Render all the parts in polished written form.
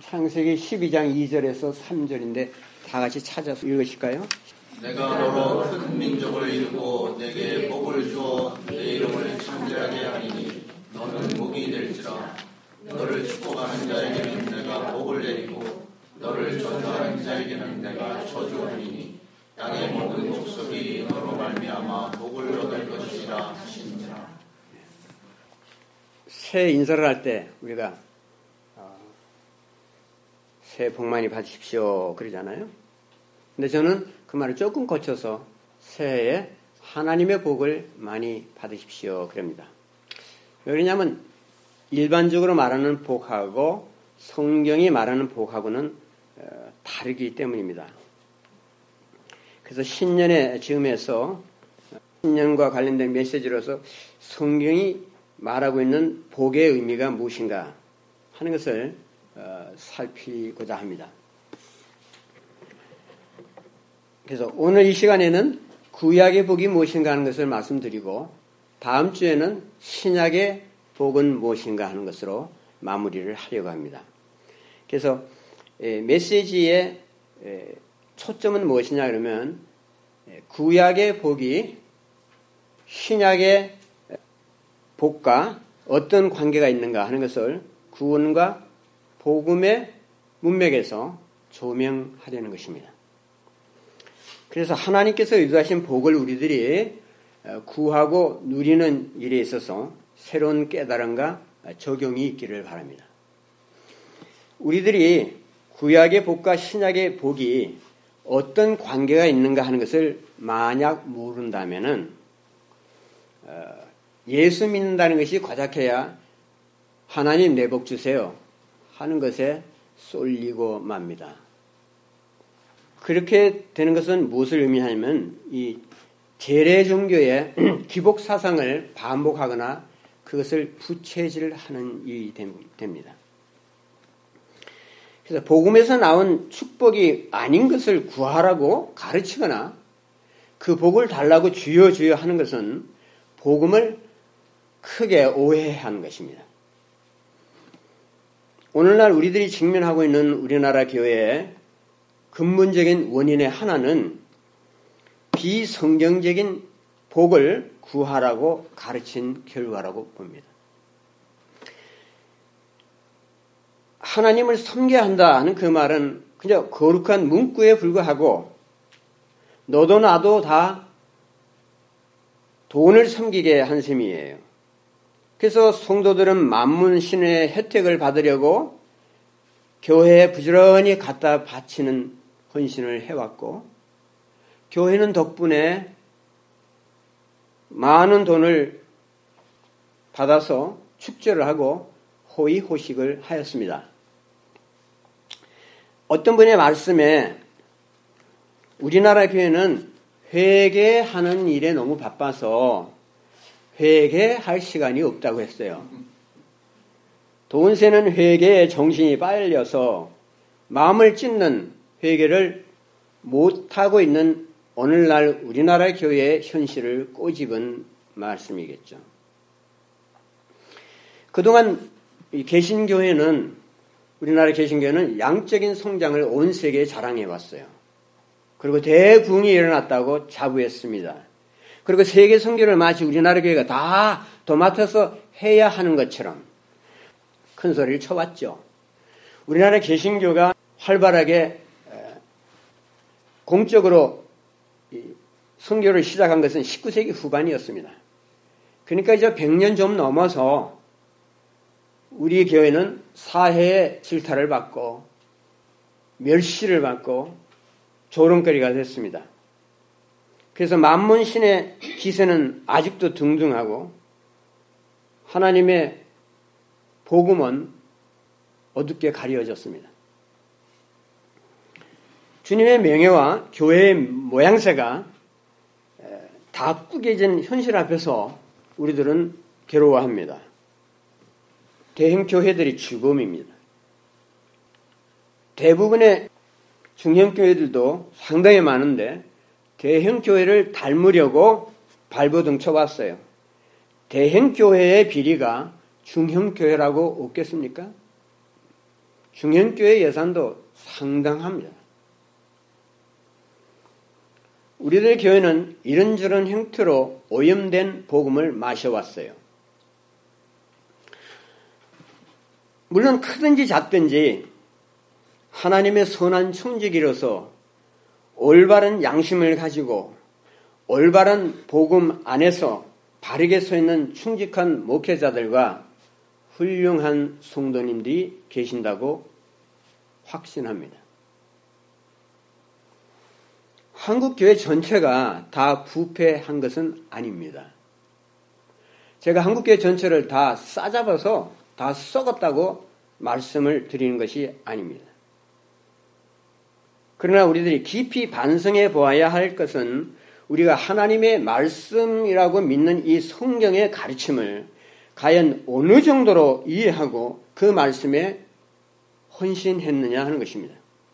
창세기 12장 2절에서 3절인데 다 같이 찾아서 읽으실까요? 내가 너로 큰 민족을 이루고 내게 복을 주어 내 이름을 창대하게 하리니 너는 복이 될지라. 너를 축복하는 자에게는 내가 복을 내리고 너를 저주하는 자에게는 내가 저주하리니 땅의 모든 족속이 너로 말미암아 복을 얻을 것이라 하시니라. 새해 인사를 할 때 우리가 새해 복 많이 받으십시오 그러잖아요. 근데 저는 그 말을 조금 고쳐서 새해에 하나님의 복을 많이 받으십시오 그럽니다. 왜 그러냐면 일반적으로 말하는 복하고 성경이 말하는 복하고는 다르기 때문입니다. 그래서 신년의 즈음에서 신년과 관련된 메시지로서 성경이 말하고 있는 복의 의미가 무엇인가 하는 것을 살피고자 합니다. 그래서 오늘 이 시간에는 구약의 복이 무엇인가 하는 것을 말씀드리고 다음 주에는 신약의 복은 무엇인가 하는 것으로 마무리를 하려고 합니다. 그래서 메시지의 초점은 무엇이냐 그러면 구약의 복이 신약의 복과 어떤 관계가 있는가 하는 것을 구원과 복음의 문맥에서 조명하려는 것입니다. 그래서 하나님께서 의도하신 복을 우리들이 구하고 누리는 일에 있어서 새로운 깨달음과 적용이 있기를 바랍니다. 우리들이 구약의 복과 신약의 복이 어떤 관계가 있는가 하는 것을 만약 모른다면은 예수 믿는다는 것이 고작해야 하나님 내 복 주세요 하는 것에 쏠리고 맙니다. 그렇게 되는 것은 무엇을 의미하냐면 이 재래 종교의 기복 사상을 반복하거나 그것을 부채질하는 일이 됩니다. 그래서 복음에서 나온 축복이 아닌 것을 구하라고 가르치거나 그 복을 달라고 주여 주여 하는 것은 복음을 크게 오해하는 것입니다. 오늘날 우리들이 직면하고 있는 우리나라 교회의 근본적인 원인의 하나는 비성경적인 복을 구하라고 가르친 결과라고 봅니다. 하나님을 섬겨야 한다 하는 그 말은 그냥 거룩한 문구에 불과하고 너도 나도 다 돈을 섬기게 한 셈이에요. 그래서 성도들은 만문신의 혜택을 받으려고 교회에 부지런히 갖다 바치는 헌신을 해왔고 교회는 덕분에 많은 돈을 받아서 축제를 하고 호의호식을 하였습니다. 어떤 분의 말씀에 우리나라 교회는 회개하는 일에 너무 바빠서 회개할 시간이 없다고 했어요. 돈 세는 회개에 정신이 빨려서 마음을 찢는 회개를 못하고 있는 오늘날 우리나라 교회의 현실을 꼬집은 말씀이겠죠. 그동안 개신교회는 우리나라 개신교회는 양적인 성장을 온 세계에 자랑해 왔어요. 그리고 대부흥이 일어났다고 자부했습니다. 그리고 세계 선교를 마치 우리나라 교회가 다 도맡아서 해야 하는 것처럼 큰 소리를 쳐왔죠. 우리나라 개신교가 활발하게 공적으로 선교를 시작한 것은 19세기 후반이었습니다. 그러니까 이제 100년 좀 넘어서 우리 교회는 사회의 질타를 받고 멸시를 받고 조롱거리가 됐습니다. 그래서 만문신의 기세는 아직도 등등하고 하나님의 복음은 어둡게 가려졌습니다. 주님의 명예와 교회의 모양새가 다 꾸겨진 현실 앞에서 우리들은 괴로워합니다. 대형 교회들이 죽음입니다. 대부분의 중형 교회들도 상당히 많은데 대형 교회를 닮으려고 발버둥 쳐봤어요. 대형 교회의 비리가 중형 교회라고 없겠습니까? 중형교회 예산도 상당합니다. 우리들 교회는 이런저런 형태로 오염된 복음을 마셔왔어요. 물론 크든지 작든지 하나님의 선한 청지기로서 올바른 양심을 가지고 올바른 복음 안에서 바르게 서 있는 충직한 목회자들과 훌륭한 성도님들이 계신다고 확신합니다. 한국 교회 전체가 다 부패한 것은 아닙니다. 제가 한국 교회 전체를 다 싸잡아서 다 썩었다고 말씀을 드리는 것이 아닙니다. 그러나 우리들이 깊이 반성해 보아야 할 것은 우리가 하나님의 말씀이라고 믿는 이 성경의 가르침을 과연 어느 정도로 이해하고 그 말씀에 헌신했느냐 하는 것입니다.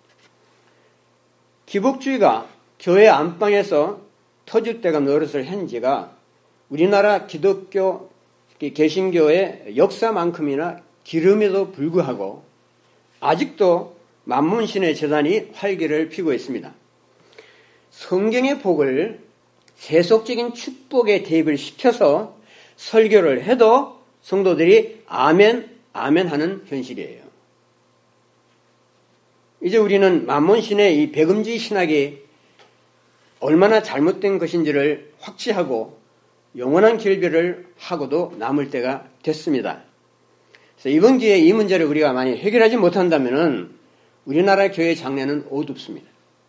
기복주의가 교회 안방에서 터줏대가 노릇을 한 지가 우리나라 기독교 개신교의 역사만큼이나 기름에도 불구하고 아직도 만문신의 재단이 활기를 피고 있습니다. 성경의 복을 세속적인 축복에 대입을 시켜서 설교를 해도 성도들이 아멘, 아멘 하는 현실이에요. 이제 우리는 만문신의 이 백음주의 신학이 얼마나 잘못된 것인지를 확지하고 영원한 결별을 하고도 남을 때가 됐습니다. 그래서 이번 기회에 이 문제를 우리가 많이 해결하지 못한다면 우리나라 교회 장래는 어둡습니다.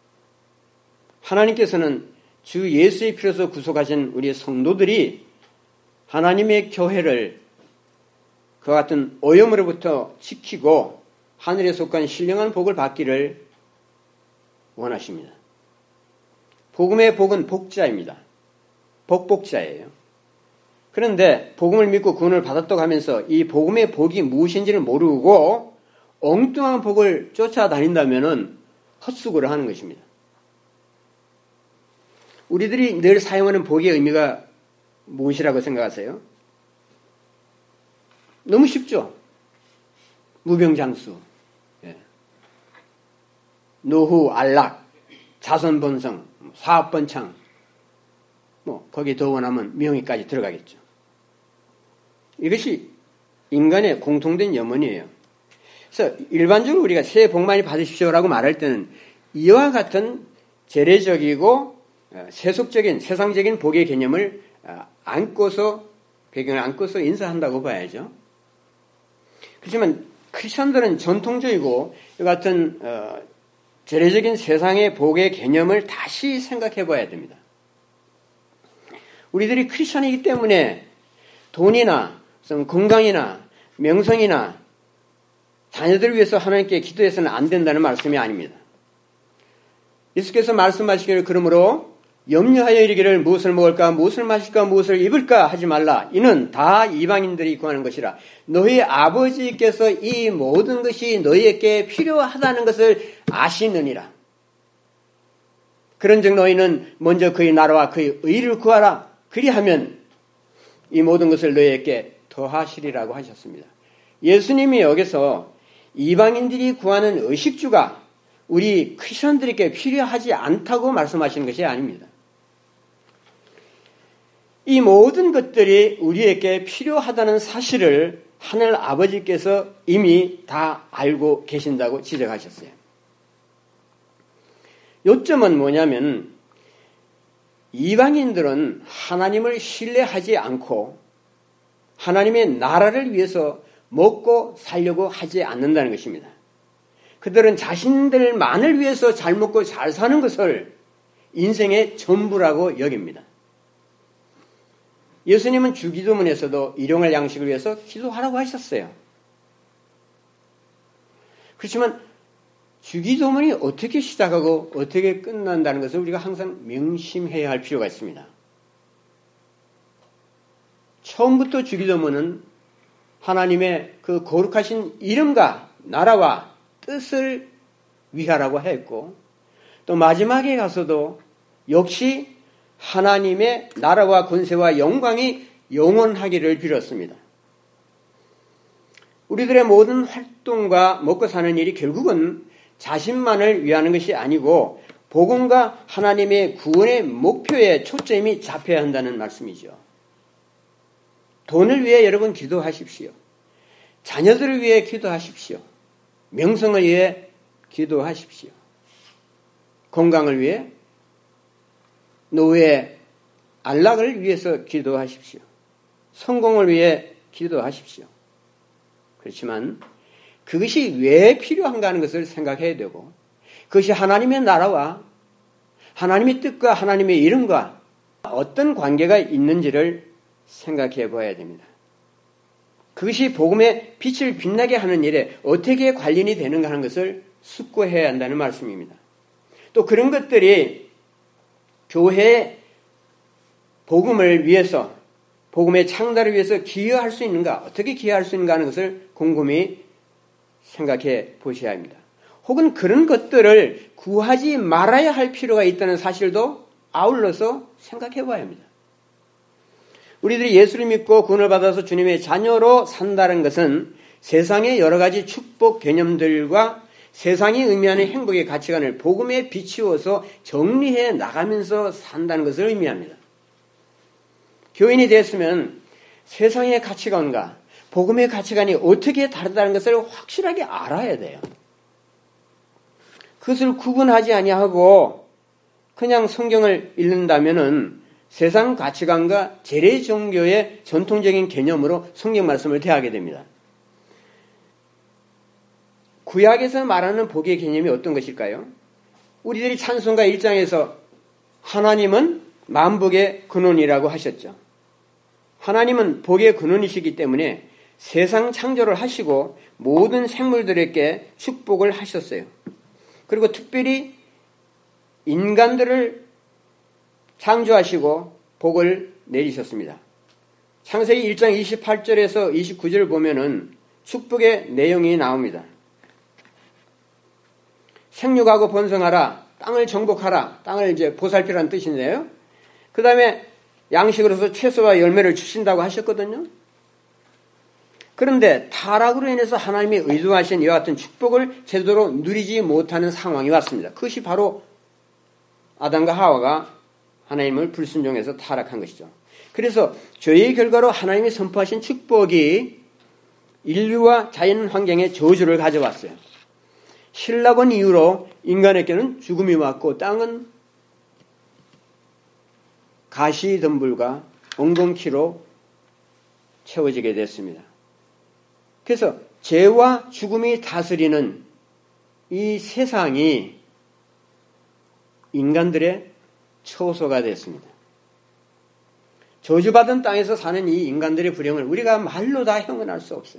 하나님께서는 주 예수의 피로서 구속하신 우리 성도들이 하나님의 교회를 그와 같은 오염으로부터 지키고 하늘에 속한 신령한 복을 받기를 원하십니다. 복음의 복은 복자입니다. 복자예요. 그런데 복음을 믿고 구원을 받았다고 하면서 이 복음의 복이 무엇인지를 모르고 엉뚱한 복을 쫓아다닌다면 헛수고를 하는 것입니다. 우리들이 늘 사용하는 복의 의미가 무엇이라고 생각하세요? 너무 쉽죠? 무병장수, 노후, 안락, 자손번성, 사업번창, 거기에 더 원하면 명의까지 들어가겠죠. 이것이 인간의 공통된 염원이에요. 그래서 일반적으로 우리가 새해 복 많이 받으십시오라고 말할 때는 이와 같은 재래적이고 세속적인 세상적인 복의 개념을 배경을 안고서 인사한다고 봐야죠. 그렇지만 크리스천들은 전통적이고 이 같은 재래적인 세상의 복의 개념을 다시 생각해 봐야 됩니다. 우리들이 크리스천이기 때문에 돈이나 건강이나 명성이나 자녀들을 위해서 하나님께 기도해서는 안 된다는 말씀이 아닙니다. 예수께서 말씀하시기를 그러므로 염려하여 이르기를 무엇을 먹을까 무엇을 마실까 무엇을 입을까 하지 말라. 이는 다 이방인들이 구하는 것이라. 너희 아버지께서 이 모든 것이 너희에게 필요하다는 것을 아시느니라. 그런즉 너희는 먼저 그의 나라와 그의 의를 구하라. 그리하면 이 모든 것을 너희에게 더하시리라고 하셨습니다. 예수님이 여기서 이방인들이 구하는 의식주가 우리 크리스천들에게 필요하지 않다고 말씀하시는 것이 아닙니다. 이 모든 것들이 우리에게 필요하다는 사실을 하늘 아버지께서 이미 다 알고 계신다고 지적하셨어요. 요점은 뭐냐면 이방인들은 하나님을 신뢰하지 않고 하나님의 나라를 위해서 먹고 살려고 하지 않는다는 것입니다. 그들은 자신들만을 위해서 잘 먹고 잘 사는 것을 인생의 전부라고 여깁니다. 예수님은 주기도문에서도 일용할 양식을 위해서 기도하라고 하셨어요. 그렇지만 주기도문이 어떻게 시작하고 어떻게 끝난다는 것을 우리가 항상 명심해야 할 필요가 있습니다. 처음부터 주기도문은 하나님의 그 거룩하신 이름과 나라와 뜻을 위하라고 했고 또 마지막에 가서도 역시 하나님의 나라와 권세와 영광이 영원하기를 빌었습니다. 우리들의 모든 활동과 먹고 사는 일이 결국은 자신만을 위하는 것이 아니고 복음과 하나님의 구원의 목표에 초점이 잡혀야 한다는 말씀이죠. 돈을 위해 여러분 기도하십시오. 자녀들을 위해 기도하십시오. 명성을 위해 기도하십시오. 건강을 위해, 노후의 안락을 위해서 기도하십시오. 성공을 위해 기도하십시오. 그렇지만 그것이 왜 필요한가 하는 것을 생각해야 되고, 그것이 하나님의 나라와 하나님의 뜻과 하나님의 이름과 어떤 관계가 있는지를 생각해 봐야 됩니다. 그것이 복음의 빛을 빛나게 하는 일에 어떻게 관련이 되는가 하는 것을 숙고해야 한다는 말씀입니다. 또 그런 것들이 교회의 복음을 위해서, 복음의 창달을 위해서 기여할 수 있는가, 어떻게 기여할 수 있는가 하는 것을 곰곰이 생각해 보셔야 합니다. 혹은 그런 것들을 구하지 말아야 할 필요가 있다는 사실도 아울러서 생각해 봐야 합니다. 우리들이 예수를 믿고 구원을 받아서 주님의 자녀로 산다는 것은 세상의 여러 가지 축복 개념들과 세상이 의미하는 행복의 가치관을 복음에 비추어서 정리해 나가면서 산다는 것을 의미합니다. 교인이 됐으면 세상의 가치관과 복음의 가치관이 어떻게 다르다는 것을 확실하게 알아야 돼요. 그것을 구분하지 아니하고 그냥 성경을 읽는다면은 세상 가치관과 재래 종교의 전통적인 개념으로 성경 말씀을 대하게 됩니다. 구약에서 말하는 복의 개념이 어떤 것일까요? 우리들이 찬송가 1장에서 하나님은 만복의 근원이라고 하셨죠. 하나님은 복의 근원이시기 때문에 세상 창조를 하시고 모든 생물들에게 축복을 하셨어요. 그리고 특별히 인간들을 창조하시고 복을 내리셨습니다. 창세기 1장 28절에서 29절을 보면은 축복의 내용이 나옵니다. 생육하고 번성하라, 땅을 정복하라, 땅을 이제 보살피라는 뜻인데요. 그 다음에 양식으로서 채소와 열매를 주신다고 하셨거든요. 그런데 타락으로 인해서 하나님이 의도하신 이와 같은 축복을 제대로 누리지 못하는 상황이 왔습니다. 그것이 바로 아담과 하와가 하나님을 불순종해서 타락한 것이죠. 그래서 죄의 결과로 하나님이 선포하신 축복이 인류와 자연 환경에 저주를 가져왔어요. 신라본 이후로 인간에게는 죽음이 왔고 땅은 가시덤불과 엉겅퀴로 채워지게 됐습니다. 그래서 죄와 죽음이 다스리는 이 세상이 인간들의 처소가 됐습니다. 저주받은 땅에서 사는 이 인간들의 불행을 우리가 말로 다 형언할 수 없어요.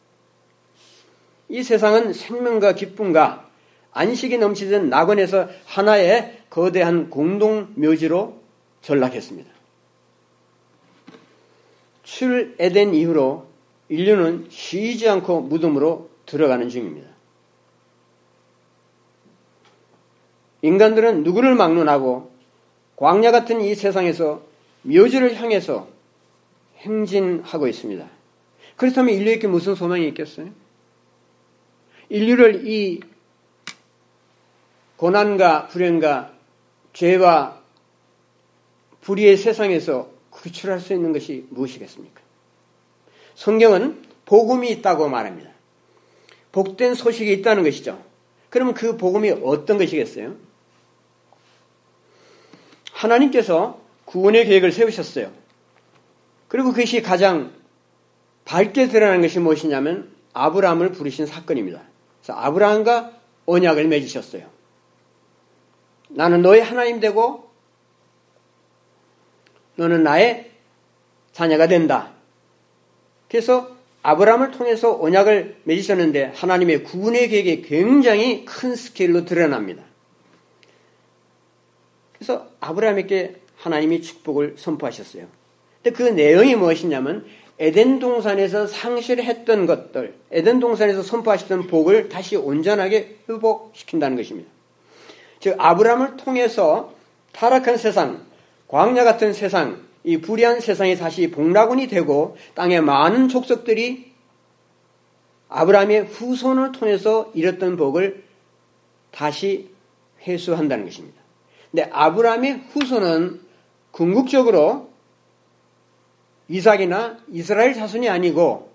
이 세상은 생명과 기쁨과 안식이 넘치던 낙원에서 하나의 거대한 공동묘지로 전락했습니다. 출에덴 이후로 인류는 쉬지 않고 무덤으로 들어가는 중입니다. 인간들은 누구를 막론하고 광야 같은 이 세상에서 묘지를 향해서 행진하고 있습니다. 그렇다면 인류에게 무슨 소망이 있겠어요? 인류를 이 고난과 불행과 죄와 불의의 세상에서 구출할 수 있는 것이 무엇이겠습니까? 성경은 복음이 있다고 말합니다. 복된 소식이 있다는 것이죠. 그러면 그 복음이 어떤 것이겠어요? 하나님께서 구원의 계획을 세우셨어요. 그리고 그것이 가장 밝게 드러나는 것이 무엇이냐면 아브라함을 부르신 사건입니다. 그래서 아브라함과 언약을 맺으셨어요. 나는 너의 하나님 되고 너는 나의 자녀가 된다. 그래서 아브라함을 통해서 언약을 맺으셨는데 하나님의 구원의 계획이 굉장히 큰 스케일로 드러납니다. 그래서 아브라함에게 하나님이 축복을 선포하셨어요. 근데 그 내용이 무엇이냐면 에덴 동산에서 상실했던 것들, 에덴 동산에서 선포하셨던 복을 다시 온전하게 회복시킨다는 것입니다. 즉 아브라함을 통해서 타락한 세상, 광야 같은 세상, 이 불의한 세상이 다시 복락원이 되고 땅에 많은 족속들이 아브라함의 후손을 통해서 잃었던 복을 다시 회수한다는 것입니다. 근데 아브라함의 후손은 궁극적으로 이삭이나 이스라엘 자손이 아니고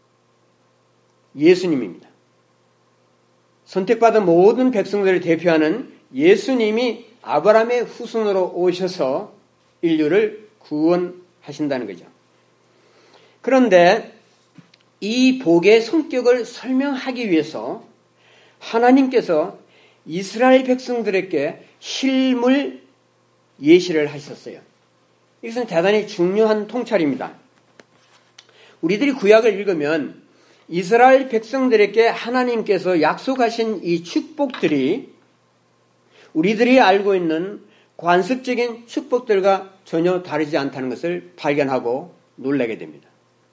예수님입니다. 선택받은 모든 백성들을 대표하는 예수님이 아브라함의 후손으로 오셔서 인류를 구원하신다는 거죠. 그런데 이 복의 성격을 설명하기 위해서 하나님께서 이스라엘 백성들에게 실물 예시를 하셨어요. 이것은 대단히 중요한 통찰입니다. 우리들이 구약을 읽으면 이스라엘 백성들에게 하나님께서 약속하신 이 축복들이 우리들이 알고 있는 관습적인 축복들과 전혀 다르지 않다는 것을 발견하고 놀라게 됩니다.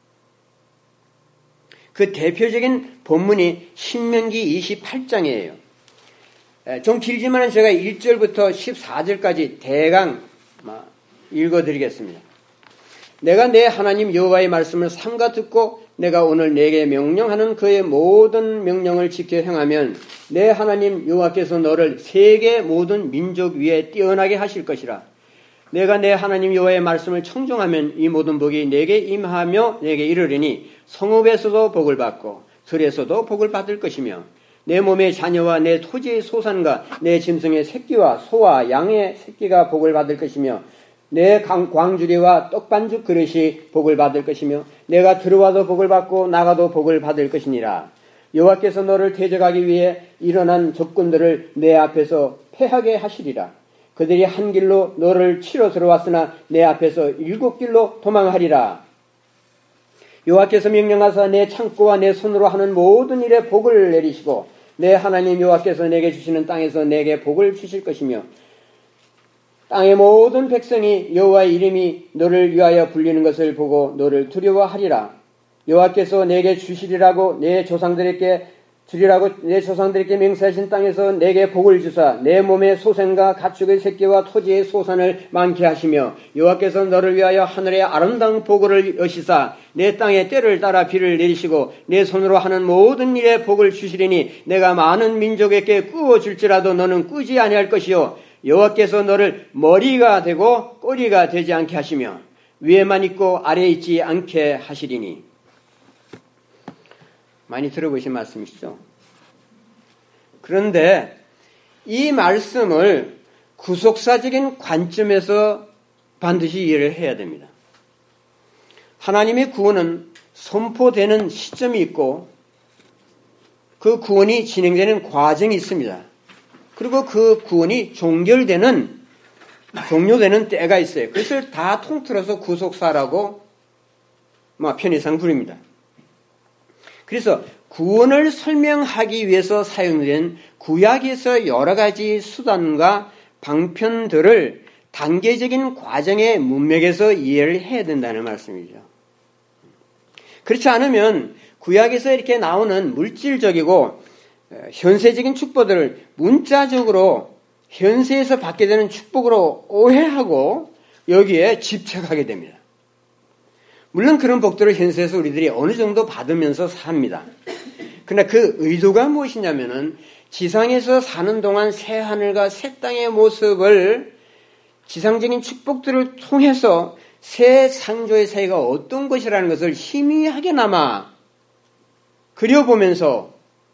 그 대표적인 본문이 신명기 28장이에요. 좀 길지만 제가 1절부터 14절까지 대강 읽어드리겠습니다. 내가 내 하나님 여호와의 말씀을 삼가 듣고 내가 오늘 내게 명령하는 그의 모든 명령을 지켜 행하면 내 하나님 여호와께서 너를 세계 모든 민족 위에 뛰어나게 하실 것이라. 내가 내 하나님 여호와의 말씀을 청종하면 이 모든 복이 내게 임하며 내게 이르리니 성읍에서도 복을 받고 들에서도 복을 받을 것이며 내 몸의 자녀와 내 토지의 소산과 내 짐승의 새끼와 소와 양의 새끼가 복을 받을 것이며 내 광주리와 떡반죽 그릇이 복을 받을 것이며 내가 들어와도 복을 받고 나가도 복을 받을 것이니라. 여호와께서 너를 대적하기 위해 일어난 적군들을 내 앞에서 패하게 하시리라. 그들이 한 길로 너를 치러 들어왔으나 내 앞에서 7길로 도망하리라. 여호와께서 명령하사 내 창고와 내 손으로 하는 모든 일에 복을 내리시고 내 하나님 여호와께서 내게 주시는 땅에서 내게 복을 주실 것이며 땅의 모든 백성이 여호와의 이름이 너를 위하여 불리는 것을 보고 너를 두려워하리라. 여호와께서 내게 주시리라고 내 조상들에게 주리라고 내 조상들에게 맹세하신 땅에서 내게 복을 주사 내 몸의 소생과 가축의 새끼와 토지의 소산을 많게 하시며 여호와께서 너를 위하여 하늘의 아름다운 복을 여시사 내 땅에 때를 따라 비를 내리시고 내 손으로 하는 모든 일에 복을 주시리니 내가 많은 민족에게 꾸어 줄지라도 너는 꾸지 아니할 것이요 여호와께서 너를 머리가 되고 꼬리가 되지 않게 하시며 위에만 있고 아래에 있지 않게 하시리니. 많이 들어보신 말씀이시죠? 그런데 이 말씀을 구속사적인 관점에서 반드시 이해를 해야 됩니다. 하나님의 구원은 선포되는 시점이 있고 그 구원이 진행되는 과정이 있습니다. 그리고 그 구원이 종료되는 때가 있어요. 그것을 다 통틀어서 구속사라고 편의상 부릅니다. 그래서 구원을 설명하기 위해서 사용된 구약에서 여러 가지 수단과 방편들을 단계적인 과정의 문맥에서 이해를 해야 된다는 말씀이죠. 그렇지 않으면 구약에서 이렇게 나오는 물질적이고 현세적인 축복들을 문자적으로 현세에서 받게 되는 축복으로 오해하고 여기에 집착하게 됩니다. 물론 그런 복들을 현세에서 우리들이 어느 정도 받으면서 삽니다. 그러나 그 의도가 무엇이냐면은 지상에서 사는 동안 새 하늘과 새 땅의 모습을 지상적인 축복들을 통해서 새 창조의 사이가 어떤 것이라는 것을 희미하게나마 그려보면서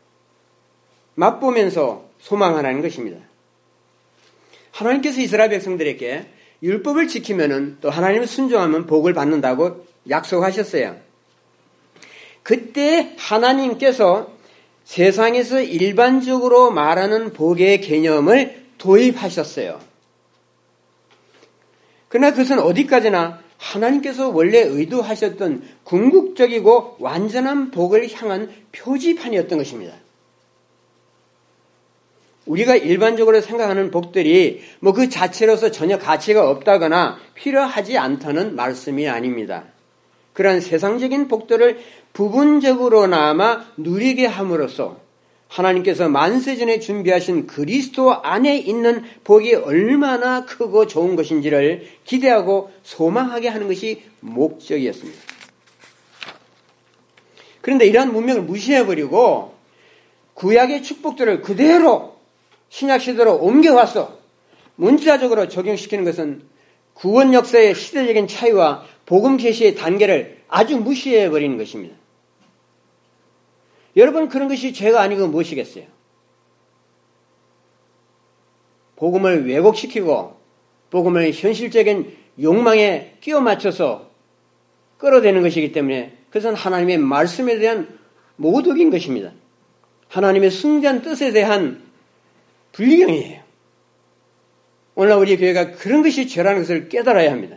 맛보면서 소망하라는 것입니다. 하나님께서 이스라엘 백성들에게 율법을 지키면은 또 하나님을 순종하면 복을 받는다고 약속하셨어요. 그때 하나님께서 세상에서 일반적으로 말하는 복의 개념을 도입하셨어요. 그러나 그것은 어디까지나 하나님께서 원래 의도하셨던 궁극적이고 완전한 복을 향한 표지판이었던 것입니다. 우리가 일반적으로 생각하는 복들이 그 자체로서 전혀 가치가 없다거나 필요하지 않다는 말씀이 아닙니다. 그러한 세상적인 복들을 부분적으로나마 누리게 함으로써 하나님께서 만세전에 준비하신 그리스도 안에 있는 복이 얼마나 크고 좋은 것인지를 기대하고 소망하게 하는 것이 목적이었습니다. 그런데 이러한 문명을 무시해버리고 구약의 축복들을 그대로 신약시대로 옮겨와서 문자적으로 적용시키는 것은 구원 역사의 시대적인 차이와 복음 계시의 단계를 아주 무시해버리는 것입니다. 여러분, 그런 것이 죄가 아니고 무엇이겠어요? 복음을 왜곡시키고 복음을 현실적인 욕망에 끼워 맞춰서 끌어대는 것이기 때문에 그것은 하나님의 말씀에 대한 모독인 것입니다. 하나님의 승리한 뜻에 대한 불경이에요. 오늘날 우리 교회가 그런 것이 죄라는 것을 깨달아야 합니다.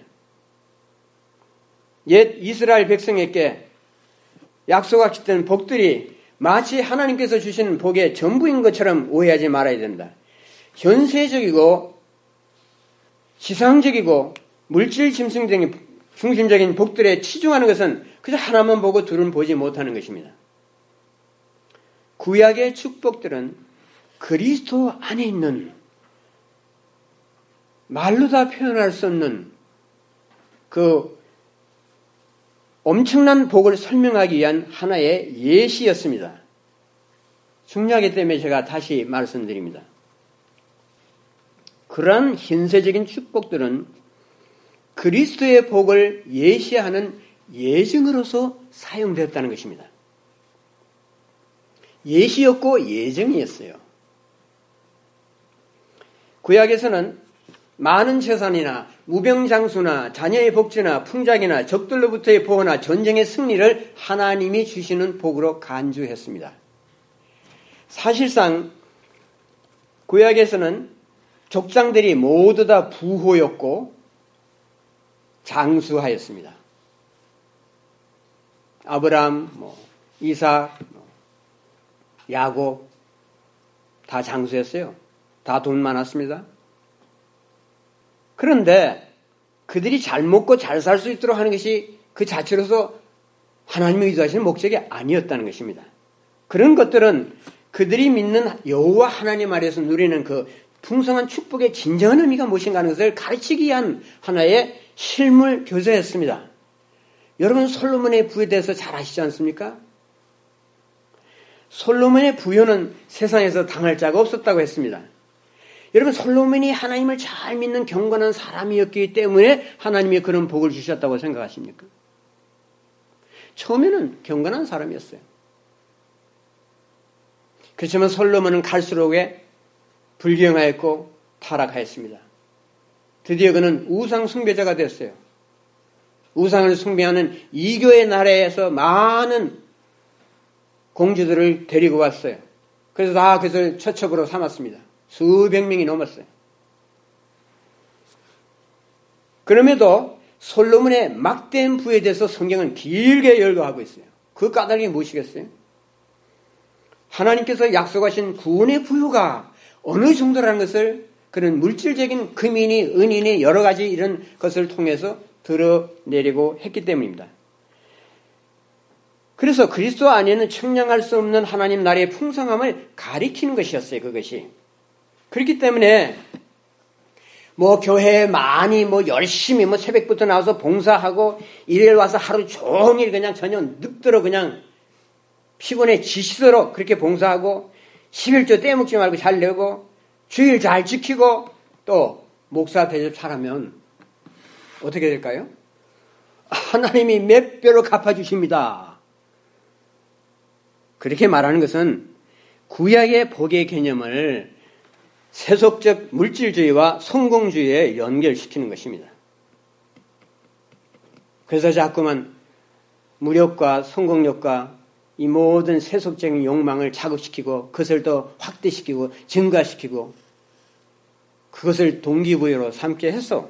옛 이스라엘 백성에게 약속하셨던 복들이 마치 하나님께서 주시는 복의 전부인 것처럼 오해하지 말아야 된다. 현세적이고 지상적이고 물질 중심적인 복들에 치중하는 것은 그저 하나만 보고 둘은 보지 못하는 것입니다. 구약의 축복들은 그리스도 안에 있는 말로 다 표현할 수 없는 그 엄청난 복을 설명하기 위한 하나의 예시였습니다. 중요하기 때문에 제가 다시 말씀드립니다. 그러한 현세적인 축복들은 그리스도의 복을 예시하는 예증으로서 사용되었다는 것입니다. 예시였고 예증이었어요. 구약에서는 많은 재산이나 무병장수나 자녀의 복지나 풍작이나 적들로부터의 보호나 전쟁의 승리를 하나님이 주시는 복으로 간주했습니다. 사실상 구약에서는 족장들이 모두 다 부호였고 장수하였습니다. 아브라함, 이삭, 야곱 다 장수였어요. 다 돈 많았습니다. 그런데 그들이 잘 먹고 잘 살 수 있도록 하는 것이 그 자체로서 하나님이 의도하시는 목적이 아니었다는 것입니다. 그런 것들은 그들이 믿는 여호와 하나님 아래에서 누리는 그 풍성한 축복의 진정한 의미가 무엇인가 하는 것을 가르치기 위한 하나의 실물 교재였습니다. 여러분, 솔로몬의 부에 대해서 잘 아시지 않습니까? 솔로몬의 부여는 세상에서 당할 자가 없었다고 했습니다. 여러분, 솔로몬이 하나님을 잘 믿는 경건한 사람이었기 때문에 하나님이 그런 복을 주셨다고 생각하십니까? 처음에는 경건한 사람이었어요. 그렇지만 솔로몬은 갈수록에 불경하였고 타락하였습니다. 드디어 그는 우상 숭배자가 됐어요. 우상을 숭배하는 이교의 나라에서 많은 공주들을 데리고 왔어요. 그래서 다 그것을 처첩으로 삼았습니다. 수백 명이 넘었어요. 그럼에도 솔로몬의 막대한 부에 대해서 성경은 길게 열거하고 있어요. 그 까닭이 무엇이겠어요? 하나님께서 약속하신 구원의 부요가 어느 정도라는 것을 그런 물질적인 금이니 은이니 여러 가지 이런 것을 통해서 드러내려고 했기 때문입니다. 그래서 그리스도 안에는 측량할 수 없는 하나님 나라의 풍성함을 가리키는 것이었어요. 그것이. 그렇기 때문에 교회에 많이 열심히 새벽부터 나와서 봉사하고 일요일 와서 하루 종일 그냥 저녁 늙도록 그냥 피곤해 지치도록 그렇게 봉사하고 11조 떼먹지 말고 잘 내고 주일 잘 지키고 또 목사 대접 잘하면 어떻게 될까요? 하나님이 몇 배로 갚아주십니다. 그렇게 말하는 것은 구약의 복의 개념을 세속적 물질주의와 성공주의에 연결시키는 것입니다. 그래서 자꾸만 무력과 성공력과 이 모든 세속적인 욕망을 자극시키고 그것을 더 확대시키고 증가시키고 그것을 동기부여로 삼게 해서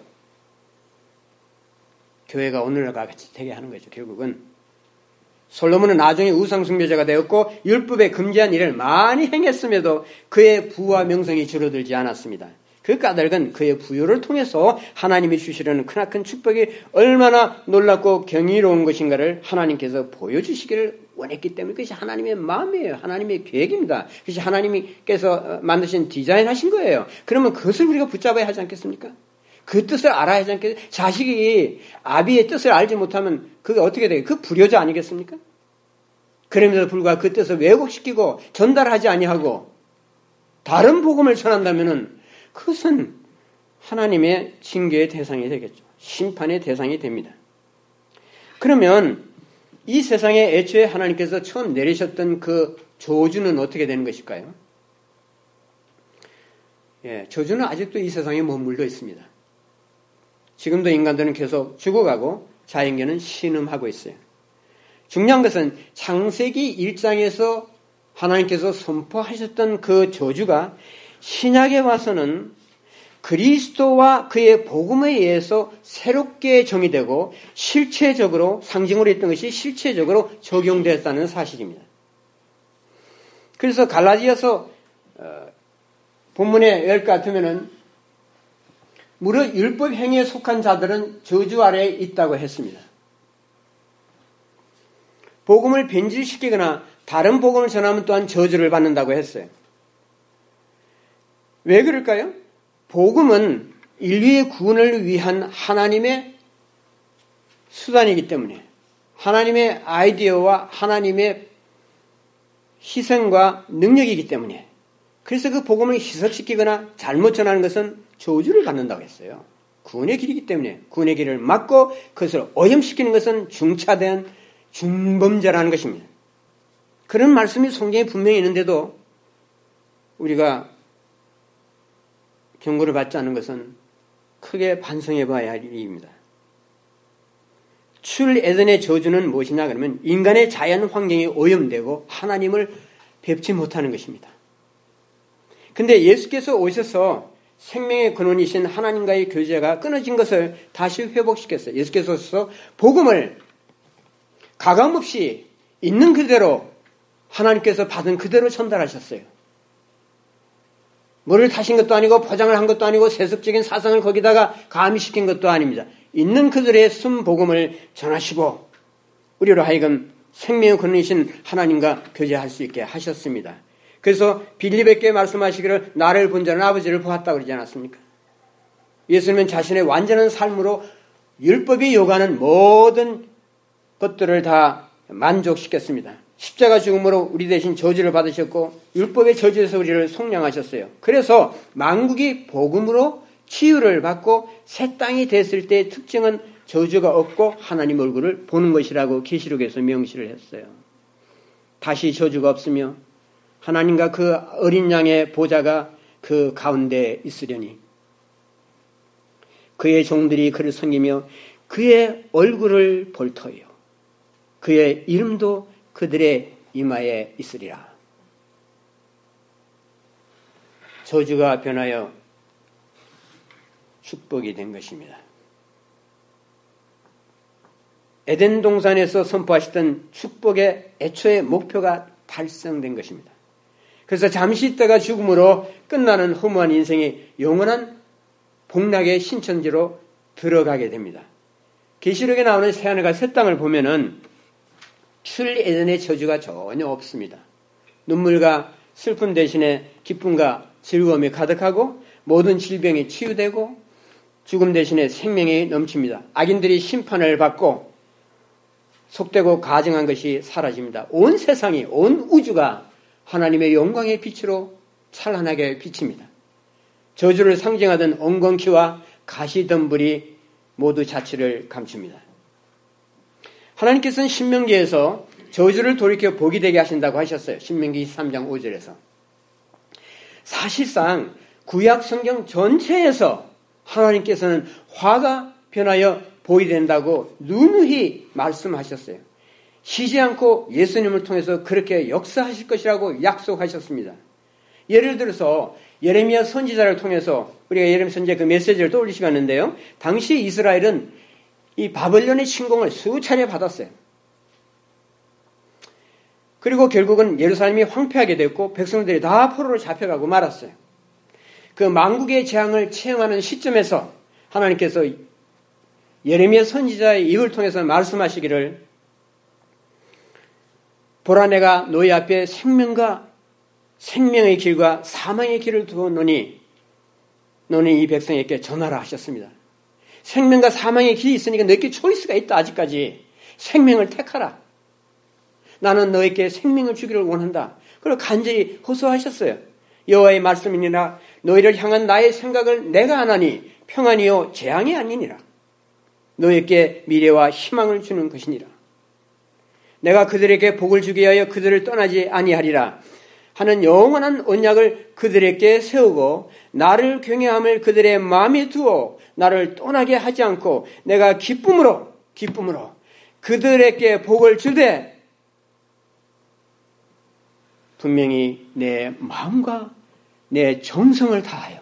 교회가 오늘날과 같이 되게 하는 거죠. 결국은 솔로몬은 나중에 우상숭배자가 되었고 율법에 금지한 일을 많이 행했음에도 그의 부와 명성이 줄어들지 않았습니다. 그 까닭은 그의 부요를 통해서 하나님이 주시려는 크나큰 축복이 얼마나 놀랍고 경이로운 것인가를 하나님께서 보여주시기를 원했기 때문에 그것이 하나님의 마음이에요. 하나님의 계획입니다. 그것이 하나님께서 만드신 디자인하신 거예요. 그러면 그것을 우리가 붙잡아야 하지 않겠습니까? 그 뜻을 알아야 하지 않겠습니까? 자식이 아비의 뜻을 알지 못하면 그게 어떻게 돼요? 그 불효자 아니겠습니까? 그럼에도 불구하고 그 뜻을 왜곡시키고 전달하지 아니하고 다른 복음을 전한다면은 그것은 하나님의 징계의 대상이 되겠죠. 심판의 대상이 됩니다. 그러면 이 세상에 애초에 하나님께서 처음 내리셨던 그 저주는 어떻게 되는 것일까요? 저주는 아직도 이 세상에 머물러 있습니다. 지금도 인간들은 계속 죽어가고 자연계는 신음하고 있어요. 중요한 것은 창세기 1장에서 하나님께서 선포하셨던 그 저주가 신약에 와서는 그리스도와 그의 복음에 의해서 새롭게 정의되고 실체적으로 상징으로 했던 것이 실체적으로 적용됐다는 사실입니다. 그래서 갈라디아서 본문에 열 것 같으면은 무릇 율법 행위에 속한 자들은 저주 아래에 있다고 했습니다. 복음을 변질시키거나 다른 복음을 전하면 또한 저주를 받는다고 했어요. 왜 그럴까요? 복음은 인류의 구원을 위한 하나님의 수단이기 때문에 하나님의 아이디어와 하나님의 희생과 능력이기 때문에 그래서 그 복음을 희석시키거나 잘못 전하는 것은 저주를 받는다고 했어요. 구원의 길이기 때문에 구원의 길을 막고 그것을 오염시키는 것은 중차대한 중범죄라는 것입니다. 그런 말씀이 성경에 분명히 있는데도 우리가 경고를 받지 않는 것은 크게 반성해 봐야 할 일입니다. 출에덴의 저주는 무엇이냐 그러면 인간의 자연 환경이 오염되고 하나님을 뵙지 못하는 것입니다. 근데 예수께서 오셔서 생명의 근원이신 하나님과의 교제가 끊어진 것을 다시 회복시켰어요. 예수께서 오셔서 복음을 가감없이 있는 그대로 하나님께서 받은 그대로 전달하셨어요. 뭐를 타신 것도 아니고 포장을 한 것도 아니고 세속적인 사상을 거기다가 가미시킨 것도 아닙니다. 있는 그들의 순 복음을 전하시고 우리로 하여금 생명의 근원이신 하나님과 교제할 수 있게 하셨습니다. 그래서 빌립에게 말씀하시기를 나를 본 자는 아버지를 보았다고 그러지 않았습니까? 예수님은 자신의 완전한 삶으로 율법이 요구하는 모든 것들을 다 만족시켰습니다. 십자가 죽음으로 우리 대신 저주를 받으셨고 율법의 저주에서 우리를 속량하셨어요. 그래서 만국이 복음으로 치유를 받고 새 땅이 됐을 때의 특징은 저주가 없고 하나님 얼굴을 보는 것이라고 계시록에서 명시를 했어요. 다시 저주가 없으며 하나님과 그 어린 양의 보좌가 그 가운데 있으려니 그의 종들이 그를 섬기며 그의 얼굴을 볼 터이요 그의 이름도 그들의 이마에 있으리라. 저주가 변하여 축복이 된 것입니다. 에덴 동산에서 선포하셨던 축복의 애초의 목표가 달성된 것입니다. 그래서 잠시 있다가 죽음으로 끝나는 허무한 인생이 영원한 복락의 신천지로 들어가게 됩니다. 계시록에 나오는 새하늘과 새 땅을 보면은 출에덴의 저주가 전혀 없습니다. 눈물과 슬픔 대신에 기쁨과 즐거움이 가득하고 모든 질병이 치유되고 죽음 대신에 생명이 넘칩니다. 악인들이 심판을 받고 속되고 가증한 것이 사라집니다. 온 세상이 온 우주가 하나님의 영광의 빛으로 찬란하게 비칩니다. 저주를 상징하던 엉겅퀴와 가시덤불이 모두 자취를 감춥니다. 하나님께서는 신명기에서 저주를 돌이켜 복이 되게 하신다고 하셨어요. 신명기 23장 5절에서. 사실상 구약 성경 전체에서 하나님께서는 화가 변하여 복이 된다고 누누이 말씀하셨어요. 쉬지 않고 예수님을 통해서 그렇게 역사하실 것이라고 약속하셨습니다. 예를 들어서 예레미야 선지자를 통해서 우리가 예레미야 선지자 그 메시지를 떠올릴 시간 있는데요. 당시 이스라엘은 이 바벨론의 침공을 수차례 받았어요. 그리고 결국은 예루살렘이 황폐하게 됐고 백성들이 다 포로로 잡혀가고 말았어요. 그 만국의 재앙을 체험하는 시점에서 하나님께서 예레미야 선지자의 입을 통해서 말씀하시기를 보라 내가 너희 앞에 생명의 길과 사망의 길을 두었노니 너는 이 백성에게 전하라 하셨습니다. 생명과 사망의 길이 있으니까 너에게 초이스가 있다. 아직까지 생명을 택하라. 나는 너에게 생명을 주기를 원한다. 그리고 간절히 호소하셨어요. 여호와의 말씀이니라 너희를 향한 나의 생각을 내가 아나니 평안이요 재앙이 아니니라. 너에게 미래와 희망을 주는 것이니라. 내가 그들에게 복을 주기 위하여 그들을 떠나지 아니하리라 하는 영원한 언약을 그들에게 세우고 나를 경외함을 그들의 마음에 두어 나를 떠나게 하지 않고 내가 기쁨으로 그들에게 복을 주되 분명히 내 마음과 내 정성을 다하여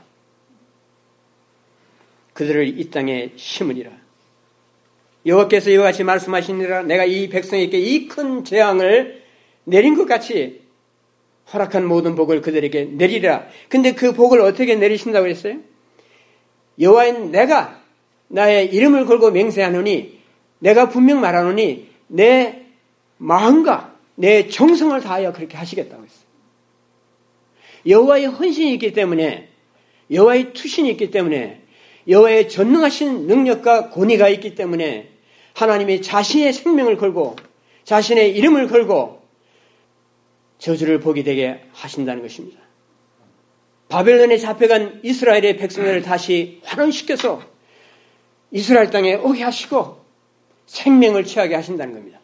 그들을 이 땅에 심으리라. 여호와께서 이와 같이 말씀하시니라. 내가 이 백성에게 이 큰 재앙을 내린 것 같이 허락한 모든 복을 그들에게 내리라. 근데 그 복을 어떻게 내리신다고 했어요? 여호와인 내가 나의 이름을 걸고 맹세하노니 내가 분명 말하노니 내 마음과 내 정성을 다하여 그렇게 하시겠다고 했어요. 여호와의 헌신이 있기 때문에 여호와의 투신이 있기 때문에 여호와의 전능하신 능력과 권위가 있기 때문에 하나님이 자신의 생명을 걸고 자신의 이름을 걸고 저주를 보게 되게 하신다는 것입니다. 바벨론에 잡혀간 이스라엘의 백성들을 다시 환원시켜서 이스라엘 땅에 오게 하시고 생명을 취하게 하신다는 겁니다.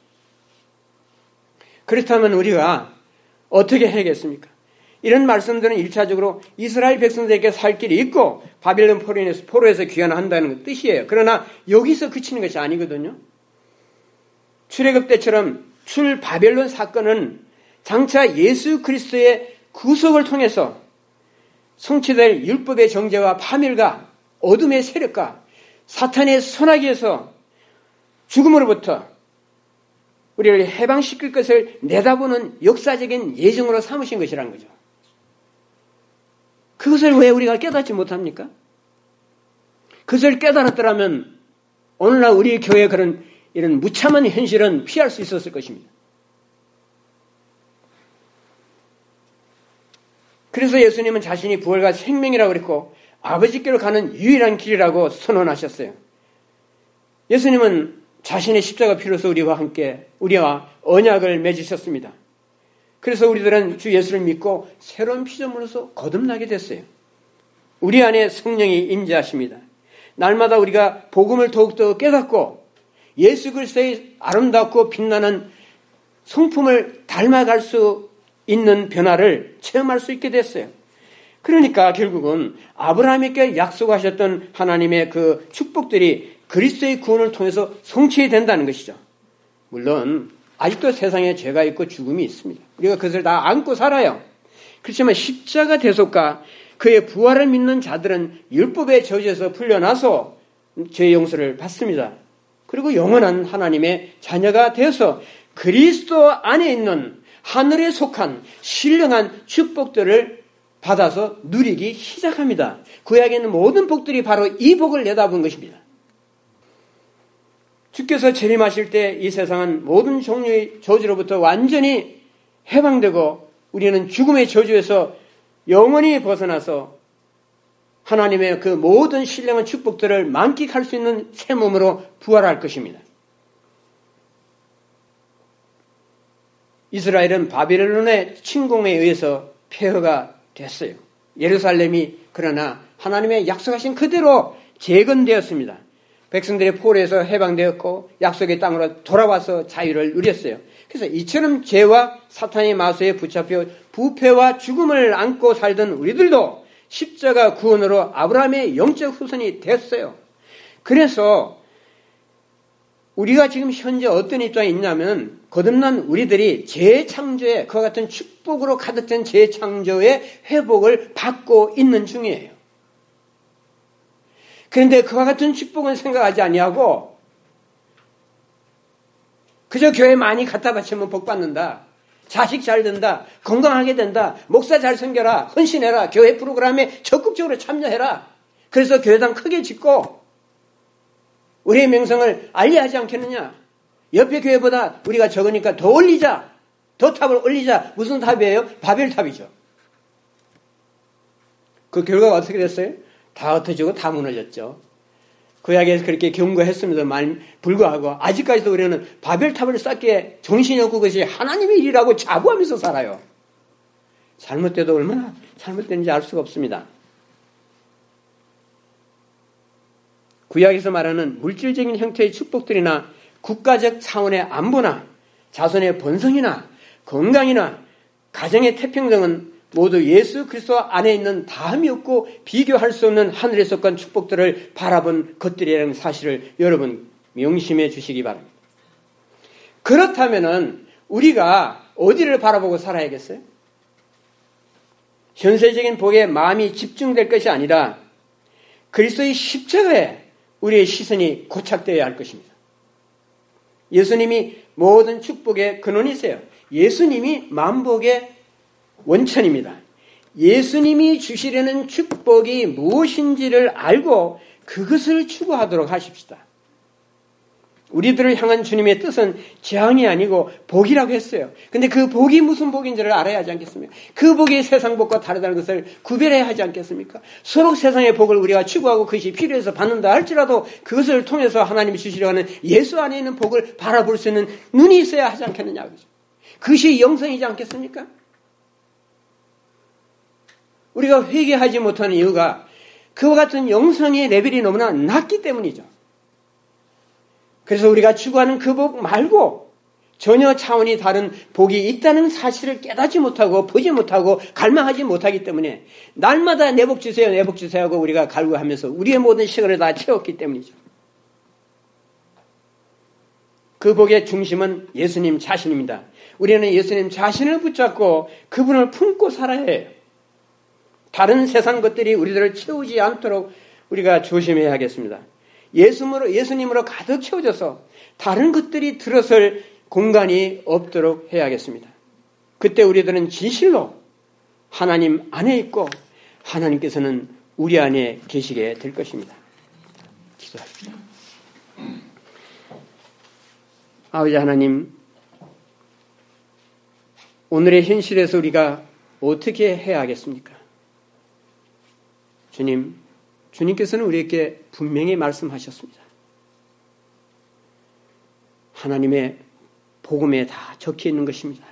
그렇다면 우리가 어떻게 해야겠습니까? 이런 말씀들은 1차적으로 이스라엘 백성들에게 살 길이 있고 바벨론 포로에서 귀환한다는 뜻이에요. 그러나 여기서 그치는 것이 아니거든요. 출애굽 때처럼 출바벨론 사건은 장차 예수 그리스도의 구속을 통해서 성취될 율법의 정죄와 파멸과 어둠의 세력과 사탄의 손아귀에서 죽음으로부터 우리를 해방시킬 것을 내다보는 역사적인 예정으로 삼으신 것이라는 거죠. 그것을 왜 우리가 깨닫지 못합니까? 그것을 깨달았더라면 오늘날 우리 교회의 이런 무참한 현실은 피할 수 있었을 것입니다. 그래서 예수님은 자신이 부활과 생명이라고 그랬고 아버지께로 가는 유일한 길이라고 선언하셨어요. 예수님은 자신의 십자가 피로서 우리와 언약을 맺으셨습니다. 그래서 우리들은 주 예수를 믿고 새로운 피조물로서 거듭나게 됐어요. 우리 안에 성령이 임재하십니다. 날마다 우리가 복음을 더욱더 깨닫고 예수 그리스도의 아름답고 빛나는 성품을 닮아갈 수 있는 변화를 체험할 수 있게 됐어요. 그러니까 결국은 아브라함에게 약속하셨던 하나님의 그 축복들이 그리스도의 구원을 통해서 성취된다는 것이죠. 물론 아직도 세상에 죄가 있고 죽음이 있습니다. 우리가 그것을 다 안고 살아요. 그렇지만 십자가 대속과 그의 부활을 믿는 자들은 율법의 저주에서 풀려나서 죄의 용서를 받습니다. 그리고 영원한 하나님의 자녀가 되어서 그리스도 안에 있는 하늘에 속한 신령한 축복들을 받아서 누리기 시작합니다. 구약에 있는 모든 복들이 바로 이 복을 내다본 것입니다. 주께서 재림하실 때 이 세상은 모든 종류의 저주로부터 완전히 해방되고 우리는 죽음의 저주에서 영원히 벗어나서 하나님의 그 모든 신령한 축복들을 만끽할 수 있는 새 몸으로 부활할 것입니다. 이스라엘은 바벨론의 침공에 의해서 폐허가 됐어요. 예루살렘이 그러나 하나님의 약속하신 그대로 재건되었습니다. 백성들의 포로에서 해방되었고 약속의 땅으로 돌아와서 자유를 누렸어요. 그래서 이처럼 죄와 사탄의 마수에 붙잡혀 부패와 죽음을 안고 살던 우리들도 십자가 구원으로 아브라함의 영적 후손이 됐어요. 그래서 우리가 지금 현재 어떤 입장에 있냐면 거듭난 우리들이 재창조의 그와 같은 축복으로 가득 된 재창조의 회복을 받고 있는 중이에요. 그런데 그와 같은 축복은 생각하지 아니하고 그저 교회 많이 갖다 바치면 복 받는다. 자식 잘 된다. 건강하게 된다. 목사 잘 섬겨라. 헌신해라. 교회 프로그램에 적극적으로 참여해라. 그래서 교회당 크게 짓고 우리의 명성을 알려야 하지 않겠느냐. 옆에 교회보다 우리가 적으니까 더 올리자. 더 탑을 올리자. 무슨 탑이에요? 바벨탑이죠. 그 결과가 어떻게 됐어요? 다 흩어지고 다 무너졌죠. 구약에서 그렇게 경고했음에도 불구하고 아직까지도 우리는 바벨탑을 쌓기에 정신이 없고 그것이 하나님의 일이라고 자부하면서 살아요. 잘못돼도 얼마나 잘못된지 알 수가 없습니다. 구약에서 말하는 물질적인 형태의 축복들이나 국가적 차원의 안보나 자손의 번성이나 건강이나 가정의 태평성은 모두 예수 그리스도 안에 있는 다함이 없고 비교할 수 없는 하늘에 속한 축복들을 바라본 것들이라는 사실을 여러분 명심해 주시기 바랍니다. 그렇다면은 우리가 어디를 바라보고 살아야겠어요? 현세적인 복에 마음이 집중될 것이 아니라 그리스도의 십자가에 우리의 시선이 고착되어야 할 것입니다. 예수님이 모든 축복의 근원이세요. 예수님이 만복의 원천입니다. 예수님이 주시려는 축복이 무엇인지를 알고 그것을 추구하도록 하십시다. 우리들을 향한 주님의 뜻은 재앙이 아니고 복이라고 했어요. 근데 그 복이 무슨 복인지를 알아야 하지 않겠습니까? 그 복이 세상 복과 다르다는 것을 구별해야 하지 않겠습니까? 서로 세상의 복을 우리가 추구하고 그것이 필요해서 받는다 할지라도 그것을 통해서 하나님이 주시려 하는 예수 안에 있는 복을 바라볼 수 있는 눈이 있어야 하지 않겠느냐. 그것이 영성이지 않겠습니까? 우리가 회개하지 못하는 이유가 그와 같은 영성의 레벨이 너무나 낮기 때문이죠. 그래서 우리가 추구하는 그 복 말고 전혀 차원이 다른 복이 있다는 사실을 깨닫지 못하고 보지 못하고 갈망하지 못하기 때문에 날마다 내 복 주세요, 내 복 주세요 하고 우리가 갈구하면서 우리의 모든 시간을 다 채웠기 때문이죠. 그 복의 중심은 예수님 자신입니다. 우리는 예수님 자신을 붙잡고 그분을 품고 살아야 해요. 다른 세상 것들이 우리들을 채우지 않도록 우리가 조심해야 하겠습니다. 예수님으로 가득 채워져서 다른 것들이 들어설 공간이 없도록 해야겠습니다. 그때 우리들은 진실로 하나님 안에 있고 하나님께서는 우리 안에 계시게 될 것입니다. 기도합시다. 아버지 하나님, 오늘의 현실에서 우리가 어떻게 해야 하겠습니까? 주님께서는 우리에게 분명히 말씀하셨습니다. 하나님의 복음에 다 적혀 있는 것입니다.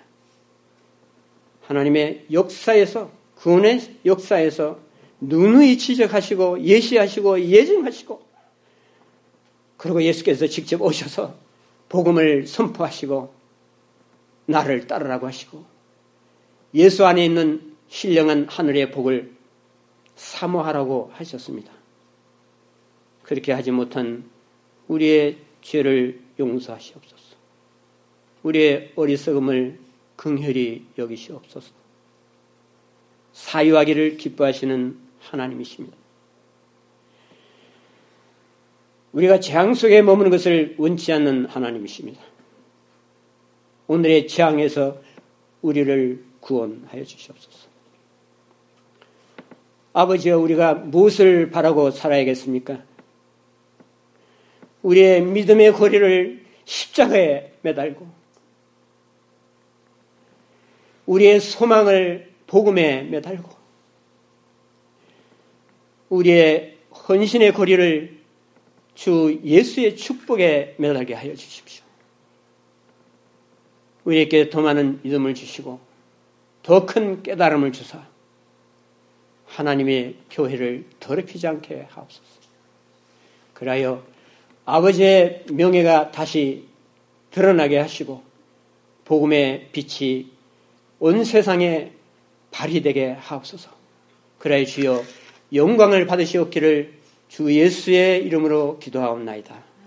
하나님의 역사에서, 구원의 역사에서 누누이 지적하시고 예시하시고 예증하시고 그리고 예수께서 직접 오셔서 복음을 선포하시고 나를 따르라고 하시고 예수 안에 있는 신령한 하늘의 복을 사모하라고 하셨습니다. 그렇게 하지 못한 우리의 죄를 용서하시옵소서. 우리의 어리석음을 긍휼히 여기시옵소서. 사유하기를 기뻐하시는 하나님이십니다. 우리가 재앙 속에 머무는 것을 원치 않는 하나님이십니다. 오늘의 재앙에서 우리를 구원하여 주시옵소서. 아버지여, 우리가 무엇을 바라고 살아야겠습니까? 우리의 믿음의 고리를 십자가에 매달고 우리의 소망을 복음에 매달고 우리의 헌신의 고리를 주 예수의 축복에 매달게 하여 주십시오. 우리에게 더 많은 믿음을 주시고 더 큰 깨달음을 주사 하나님의 교회를 더럽히지 않게 하옵소서. 그리하여 아버지의 명예가 다시 드러나게 하시고 복음의 빛이 온 세상에 발휘되게 하옵소서. 그리하여 주여 영광을 받으시옵기를 주 예수의 이름으로 기도하옵나이다.